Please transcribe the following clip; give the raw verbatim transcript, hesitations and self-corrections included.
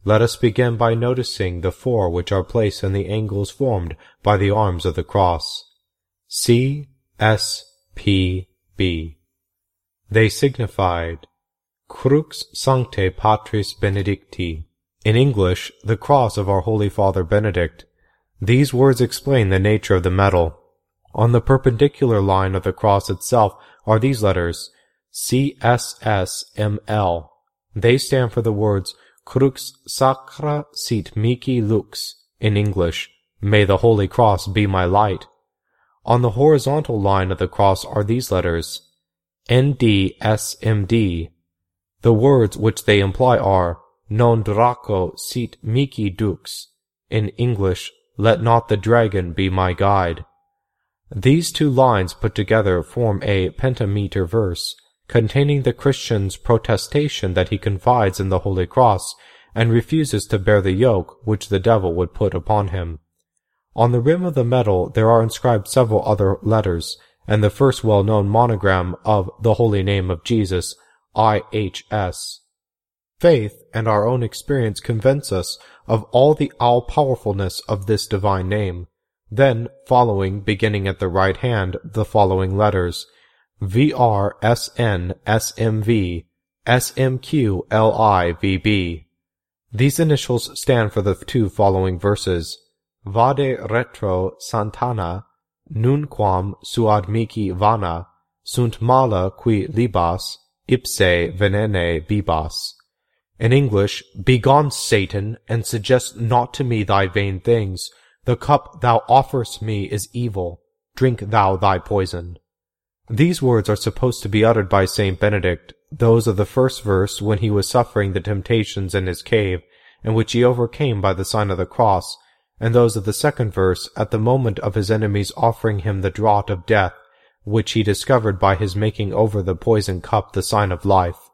Let us begin by noticing the four which are placed in the angles formed by the arms of the cross. C, S, P, B. They signified Crux Sancte Patris Benedicti, in English, the cross of our Holy Father Benedict. These words explain the nature of the medal. On the perpendicular line of the cross itself are these letters, C S S M L. They stand for the words Crux Sacra Sit Mihi Lux, in English, May the Holy Cross be my light. On the horizontal line of the cross are these letters, N D S M D. The words which they imply are, Non Draco Sit Mihi Dux, in English, Let not the dragon be my guide. These two lines put together form a pentameter verse, containing the Christian's protestation that he confides in the Holy Cross and refuses to bear the yoke which the devil would put upon him. On the rim of the medal there are inscribed several other letters, and the first well-known monogram of the Holy Name of Jesus, I H S. Faith and our own experience convince us of all the all-powerfulness of this divine name. Then, following, beginning at the right hand, the following letters, V R S N S M V S M Q L I V B. These initials stand for the two following verses, Vade retro Santana, nunquam suad mihi vana, sunt mala qui libas, ipse venene bibas. In English, Begone, Satan, and suggest not to me thy vain things. The cup thou offerest me is evil. Drink thou thy poison. These words are supposed to be uttered by Saint Benedict, those of the first verse when he was suffering the temptations in his cave, and which he overcame by the sign of the cross, and those of the second verse at the moment of his enemies offering him the draught of death, which he discovered by his making over the poisoned cup the sign of life.